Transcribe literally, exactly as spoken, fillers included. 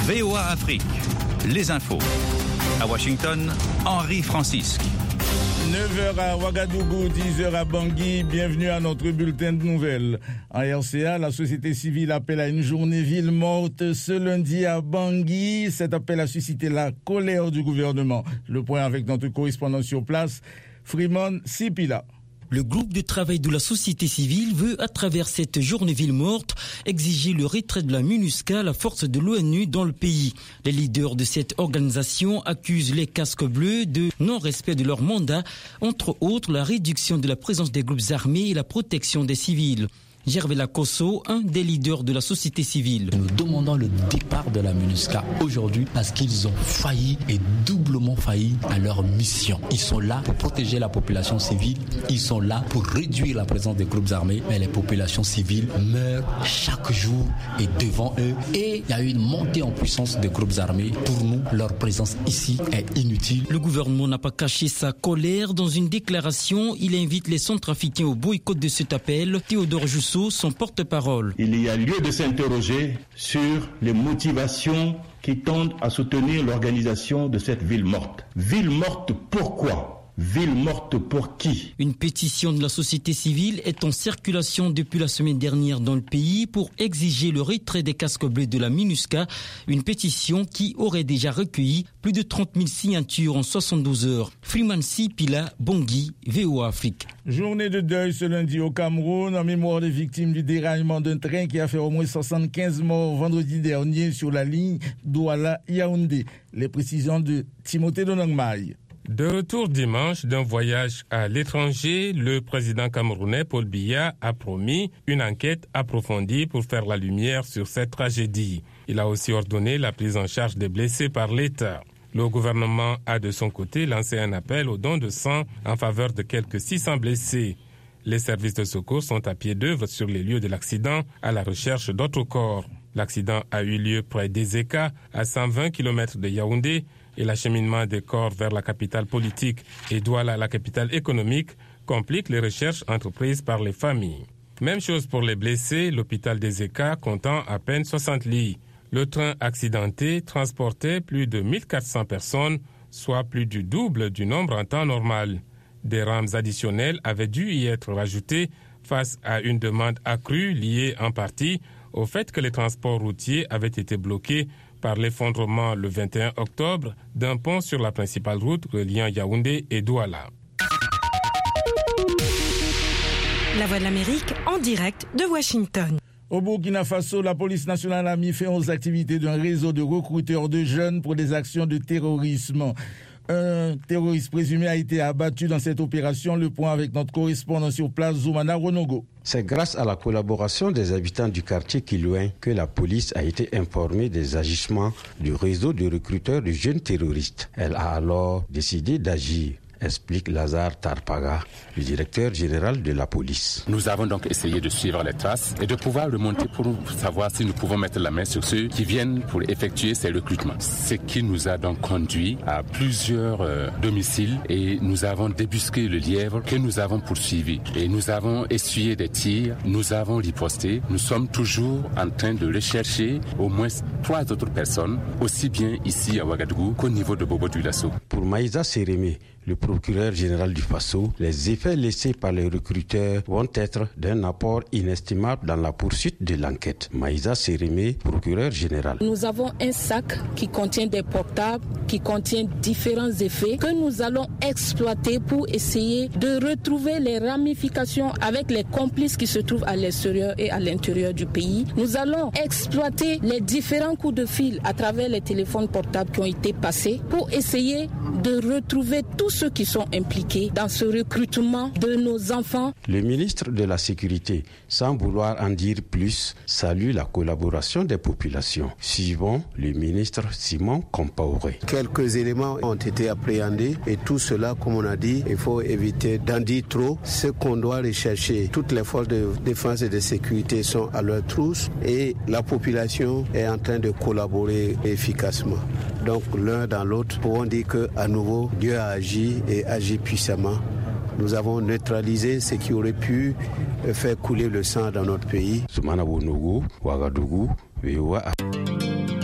V O A Afrique, les infos. À Washington, Henri Francisque. neuf heures à Ouagadougou, dix heures à Bangui. Bienvenue à notre bulletin de nouvelles. En R C A, la société civile appelle à une journée ville morte ce lundi à Bangui. Cet appel a suscité la colère du gouvernement. Le point avec notre correspondant sur place, Freeman Sipila. Le groupe de travail de la société civile veut, à travers cette journée ville morte, exiger le retrait de la MINUSCA, la force de l'ONU dans le pays. Les leaders de cette organisation accusent les casques bleus de non-respect de leur mandat, entre autres la réduction de la présence des groupes armés et la protection des civils. Gervais Lacosso, un des leaders de la société civile. Nous demandons le départ de la MINUSCA aujourd'hui parce qu'ils ont failli et doublement failli à leur mission. Ils sont là pour protéger la population civile, ils sont là pour réduire la présence des groupes armés, mais les populations civiles meurent chaque jour et devant eux. Et il y a eu une montée en puissance des groupes armés. Pour nous, leur présence ici est inutile. Le gouvernement n'a pas caché sa colère. Dans une déclaration, il invite les Centrafricains au boycott de cet appel. Théodore Jusso, son porte-parole. Il y a lieu de s'interroger sur les motivations qui tendent à soutenir l'organisation de cette ville morte. Ville morte pourquoi ? Ville morte pour qui ? Une pétition de la société civile est en circulation depuis la semaine dernière dans le pays pour exiger le retrait des casques bleus de la MINUSCA. Une pétition qui aurait déjà recueilli plus de trente mille signatures en soixante-douze heures. Freeman Sipila, Bangui, V O A Afrique. Journée de deuil ce lundi au Cameroun en mémoire des victimes du déraillement d'un train qui a fait au moins soixante-quinze morts vendredi dernier sur la ligne Douala-Yaoundé. Les précisions de Timothée Donangmaï. De retour dimanche d'un voyage à l'étranger, le président camerounais Paul Biya a promis une enquête approfondie pour faire la lumière sur cette tragédie. Il a aussi ordonné la prise en charge des blessés par l'État. Le gouvernement a de son côté lancé un appel au don de sang en faveur de quelques six cents blessés. Les services de secours sont à pied d'œuvre sur les lieux de l'accident à la recherche d'autres corps. L'accident a eu lieu près d'Ezeka, à cent vingt kilomètres de Yaoundé, et l'acheminement des corps vers la capitale politique et Douala, la capitale économique, complique les recherches entreprises par les familles. Même chose pour les blessés, l'hôpital d'Ezeka comptant à peine soixante lits. Le train accidenté transportait plus de mille quatre cents personnes, soit plus du double du nombre en temps normal. Des rames additionnelles avaient dû y être rajoutées face à une demande accrue liée en partie au fait que les transports routiers avaient été bloqués par l'effondrement le vingt et un octobre d'un pont sur la principale route reliant Yaoundé et Douala. La Voix de l'Amérique en direct de Washington. Au Burkina Faso, la police nationale a mis fin aux activités d'un réseau de recruteurs de jeunes pour des actions de terrorisme. Un terroriste présumé a été abattu dans cette opération. Le point avec notre correspondant sur place, Zoumana Ronogo. C'est grâce à la collaboration des habitants du quartier Kilouin que la police a été informée des agissements du réseau de recruteurs de jeunes terroristes. Elle a alors décidé d'agir, explique Lazare Tarpaga, le directeur général de la police. Nous avons donc essayé de suivre les traces et de pouvoir remonter pour savoir si nous pouvons mettre la main sur ceux qui viennent pour effectuer ces recrutements. Ce qui nous a donc conduit à plusieurs euh, domiciles et nous avons débusqué le lièvre que nous avons poursuivi. Et nous avons essuyé des tirs, nous avons riposté. Nous sommes toujours en train de rechercher au moins trois autres personnes, aussi bien ici à Ouagadougou qu'au niveau de Bobo-Dioulasso. Pour Maïza Sérémé, le procureur général du Faso, les effets laissés par les recruteurs vont être d'un apport inestimable dans la poursuite de l'enquête. Maïza Sérémé, procureur général. Nous avons un sac qui contient des portables, qui contient différents effets que nous allons exploiter pour essayer de retrouver les ramifications avec les complices qui se trouvent à l'extérieur et à l'intérieur du pays. Nous allons exploiter les différents coups de fil à travers les téléphones portables qui ont été passés pour essayer de retrouver tous ceux qui sont impliqués dans ce recrutement de nos enfants. Le ministre de la Sécurité, sans vouloir en dire plus, salue la collaboration des populations. Suivons le ministre Simon Compaoré. Quelques éléments ont été appréhendés et tout cela, comme on a dit, il faut éviter d'en dire trop. Ce qu'on doit rechercher, toutes les forces de défense et de sécurité sont à leur trousse et la population est en train de collaborer efficacement. Donc l'un dans l'autre, pouvons dire qu'à nouveau, Dieu a agi et agit puissamment. Nous avons neutralisé ce qui aurait pu faire couler le sang dans notre pays. Soumana Bonogo, Ouagadougou, V O A.